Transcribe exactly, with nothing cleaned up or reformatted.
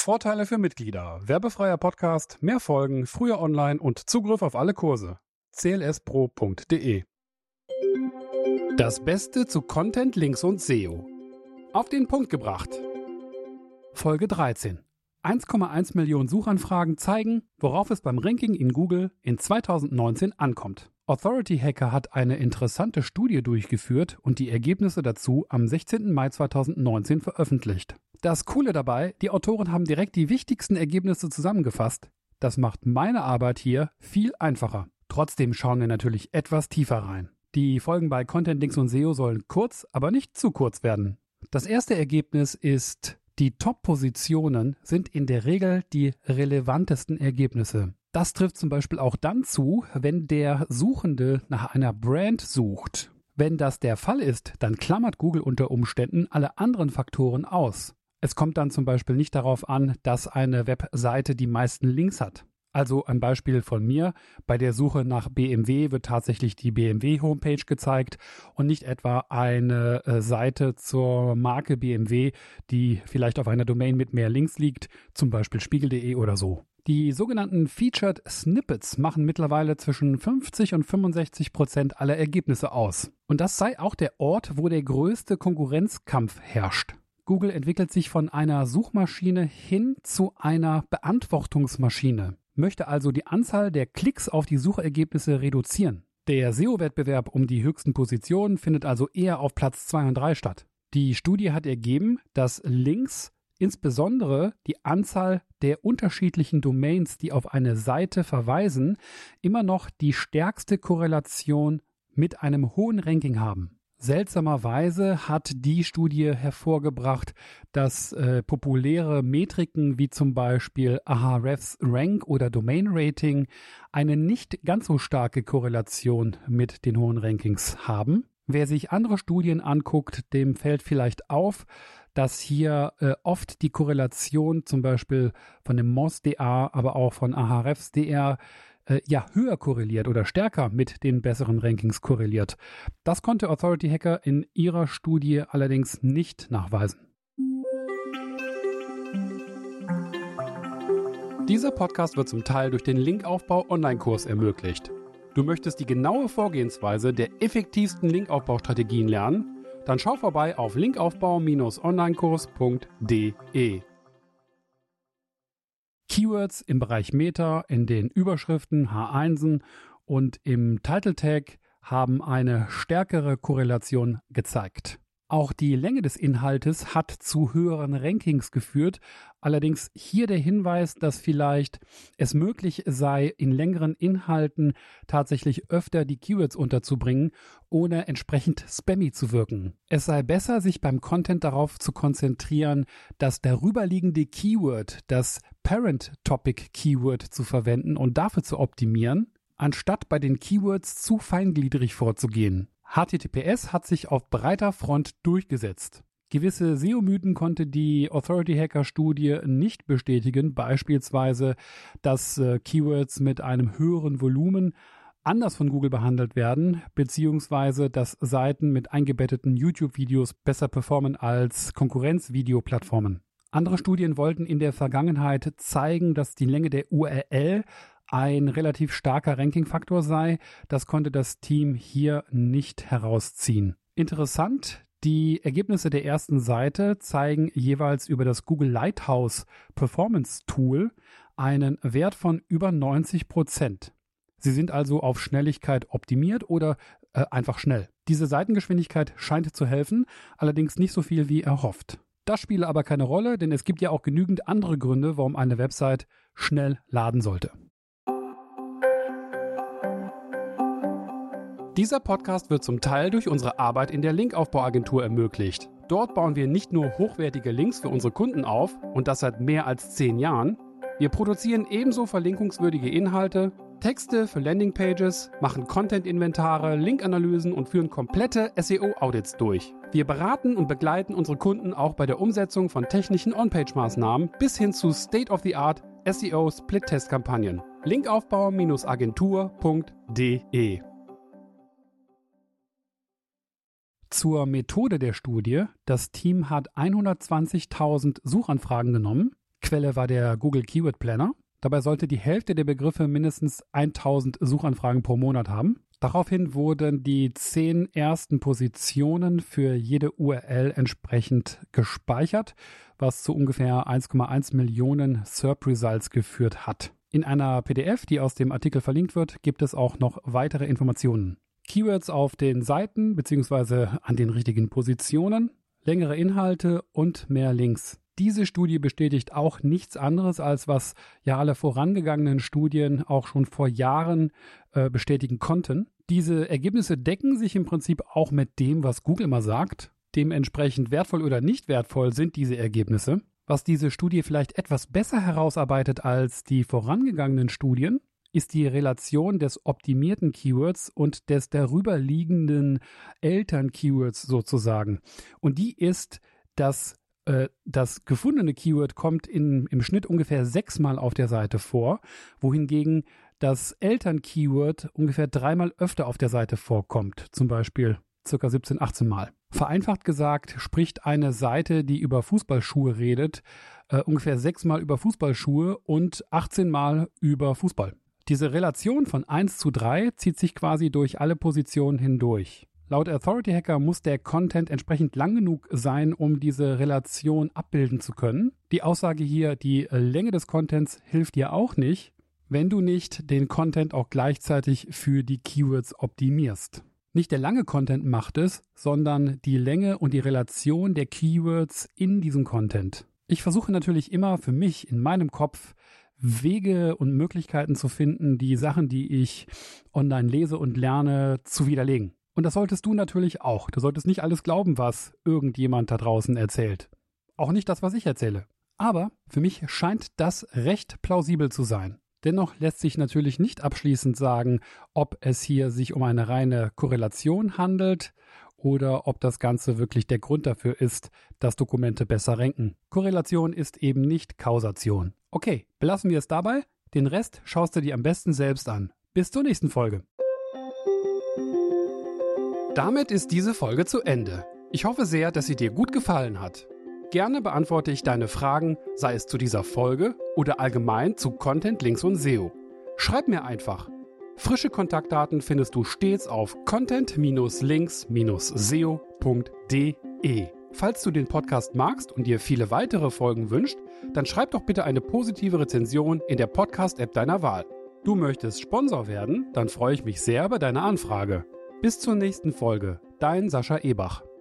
Vorteile für Mitglieder, werbefreier Podcast, mehr Folgen, früher online und Zugriff auf alle Kurse. c l s pro punkt d e. Das Beste zu Content, Links und S E O. Auf den Punkt gebracht. Folge dreizehn. eins Komma eins Millionen Suchanfragen zeigen, worauf es beim Ranking in Google in zweitausendneunzehn ankommt. Authority Hacker hat eine interessante Studie durchgeführt und die Ergebnisse dazu am sechzehnten Mai zweitausendneunzehn veröffentlicht. Das Coole dabei, die Autoren haben direkt die wichtigsten Ergebnisse zusammengefasst. Das macht meine Arbeit hier viel einfacher. Trotzdem schauen wir natürlich etwas tiefer rein. Die Folgen bei Content, Links und S E O sollen kurz, aber nicht zu kurz werden. Das erste Ergebnis ist: Die Top-Positionen sind in der Regel die relevantesten Ergebnisse. Das trifft zum Beispiel auch dann zu, wenn der Suchende nach einer Brand sucht. Wenn das der Fall ist, dann klammert Google unter Umständen alle anderen Faktoren aus. Es kommt dann zum Beispiel nicht darauf an, dass eine Webseite die meisten Links hat. Also ein Beispiel von mir: Bei der Suche nach B M W wird tatsächlich die B M W-Homepage gezeigt und nicht etwa eine äh, Seite zur Marke B M W, die vielleicht auf einer Domain mit mehr Links liegt, zum Beispiel spiegel punkt de oder so. Die sogenannten Featured Snippets machen mittlerweile zwischen fünfzig und fünfundsechzig Prozent aller Ergebnisse aus. Und das sei auch der Ort, wo der größte Konkurrenzkampf herrscht. Google entwickelt sich von einer Suchmaschine hin zu einer Beantwortungsmaschine, möchte also die Anzahl der Klicks auf die Suchergebnisse reduzieren. Der S E O-Wettbewerb um die höchsten Positionen findet also eher auf Platz zwei und drei statt. Die Studie hat ergeben, dass Links, insbesondere die Anzahl der unterschiedlichen Domains, die auf eine Seite verweisen, immer noch die stärkste Korrelation mit einem hohen Ranking haben. Seltsamerweise hat die Studie hervorgebracht, dass äh, populäre Metriken wie zum Beispiel Ahrefs Rank oder Domain Rating eine nicht ganz so starke Korrelation mit den hohen Rankings haben. Wer sich andere Studien anguckt, dem fällt vielleicht auf, dass hier äh, oft die Korrelation zum Beispiel von dem M O S D A, aber auch von Ahrefs D R äh, ja höher korreliert oder stärker mit den besseren Rankings korreliert. Das konnte Authority Hacker in ihrer Studie allerdings nicht nachweisen. Dieser Podcast wird zum Teil durch den Linkaufbau-Online-Kurs ermöglicht. Du möchtest die genaue Vorgehensweise der effektivsten Linkaufbaustrategien lernen? Dann schau vorbei auf linkaufbau Bindestrich onlinekurs punkt de. Keywords im Bereich Meta, in den Überschriften H eins und im Title Tag haben eine stärkere Korrelation gezeigt. Auch die Länge des Inhaltes hat zu höheren Rankings geführt. Allerdings hier der Hinweis, dass vielleicht es möglich sei, in längeren Inhalten tatsächlich öfter die Keywords unterzubringen, ohne entsprechend spammy zu wirken. Es sei besser, sich beim Content darauf zu konzentrieren, das darüberliegende Keyword, das Parent-Topic-Keyword zu verwenden und dafür zu optimieren, anstatt bei den Keywords zu feingliedrig vorzugehen. H T T P S hat sich auf breiter Front durchgesetzt. Gewisse S E O-Mythen konnte die Authority Hacker Studie nicht bestätigen, beispielsweise, dass äh, Keywords mit einem höheren Volumen anders von Google behandelt werden, beziehungsweise dass Seiten mit eingebetteten YouTube-Videos besser performen als Konkurrenz-Videoplattformen. Andere Studien wollten in der Vergangenheit zeigen, dass die Länge der U R L ein relativ starker Ranking-Faktor sei. Das konnte das Team hier nicht herausziehen. Interessant, die Ergebnisse der ersten Seite zeigen jeweils über das Google Lighthouse Performance Tool einen Wert von über neunzig Prozent. Sie sind also auf Schnelligkeit optimiert oder äh, einfach schnell. Diese Seitengeschwindigkeit scheint zu helfen, allerdings nicht so viel wie erhofft. Das spiele aber keine Rolle, denn es gibt ja auch genügend andere Gründe, warum eine Website schnell laden sollte. Dieser Podcast wird zum Teil durch unsere Arbeit in der Linkaufbauagentur ermöglicht. Dort bauen wir nicht nur hochwertige Links für unsere Kunden auf, und das seit mehr als zehn Jahren. Wir produzieren ebenso verlinkungswürdige Inhalte, Texte für Landingpages, machen Content-Inventare, Linkanalysen und führen komplette S E O-Audits durch. Wir beraten und begleiten unsere Kunden auch bei der Umsetzung von technischen On-Page-Maßnahmen bis hin zu State-of-the-Art S E O-Split-Test-Kampagnen. linkaufbau Bindestrich agentur punkt de. Zur Methode der Studie. Das Team hat hundertzwanzigtausend Suchanfragen genommen, Quelle war der Google Keyword Planner. Dabei sollte die Hälfte der Begriffe mindestens tausend Suchanfragen pro Monat haben. Daraufhin wurden die zehn ersten Positionen für jede U R L entsprechend gespeichert, was zu ungefähr eins Komma eins Millionen SERP Results geführt hat. In einer P D F, die aus dem Artikel verlinkt wird, gibt es auch noch weitere Informationen. Keywords auf den Seiten bzw. an den richtigen Positionen, längere Inhalte und mehr Links. Diese Studie bestätigt auch nichts anderes, als was ja alle vorangegangenen Studien auch schon vor Jahren äh, bestätigen konnten. Diese Ergebnisse decken sich im Prinzip auch mit dem, was Google immer sagt. Dementsprechend wertvoll oder nicht wertvoll sind diese Ergebnisse. Was diese Studie vielleicht etwas besser herausarbeitet als die vorangegangenen Studien, ist die Relation des optimierten Keywords und des darüberliegenden Eltern-Keywords sozusagen. Und die ist, dass das gefundene Keyword kommt in, im Schnitt ungefähr sechsmal auf der Seite vor, wohingegen das Eltern-Keyword ungefähr dreimal öfter auf der Seite vorkommt, zum Beispiel ca. siebzehn, achtzehn Mal. Vereinfacht gesagt spricht eine Seite, die über Fußballschuhe redet, äh, ungefähr sechsmal über Fußballschuhe und achtzehn Mal über Fußball. Diese Relation von eins zu drei zieht sich quasi durch alle Positionen hindurch. Laut Authority Hacker muss der Content entsprechend lang genug sein, um diese Relation abbilden zu können. Die Aussage hier, die Länge des Contents hilft dir auch nicht, wenn du nicht den Content auch gleichzeitig für die Keywords optimierst. Nicht der lange Content macht es, sondern die Länge und die Relation der Keywords in diesem Content. Ich versuche natürlich immer für mich in meinem Kopf Wege und Möglichkeiten zu finden, die Sachen, die ich online lese und lerne, zu widerlegen. Und das solltest du natürlich auch. Du solltest nicht alles glauben, was irgendjemand da draußen erzählt. Auch nicht das, was ich erzähle. Aber für mich scheint das recht plausibel zu sein. Dennoch lässt sich natürlich nicht abschließend sagen, ob es hier sich um eine reine Korrelation handelt oder ob das Ganze wirklich der Grund dafür ist, dass Dokumente besser ranken. Korrelation ist eben nicht Kausation. Okay, belassen wir es dabei. Den Rest schaust du dir am besten selbst an. Bis zur nächsten Folge. Damit ist diese Folge zu Ende. Ich hoffe sehr, dass sie dir gut gefallen hat. Gerne beantworte ich deine Fragen, sei es zu dieser Folge oder allgemein zu Content, Links und S E O. Schreib mir einfach. Frische Kontaktdaten findest du stets auf content links S E O punkt de. Falls du den Podcast magst und dir viele weitere Folgen wünscht, dann schreib doch bitte eine positive Rezension in der Podcast-App deiner Wahl. Du möchtest Sponsor werden? Dann freue ich mich sehr über deine Anfrage. Bis zur nächsten Folge, dein Sascha Ebach.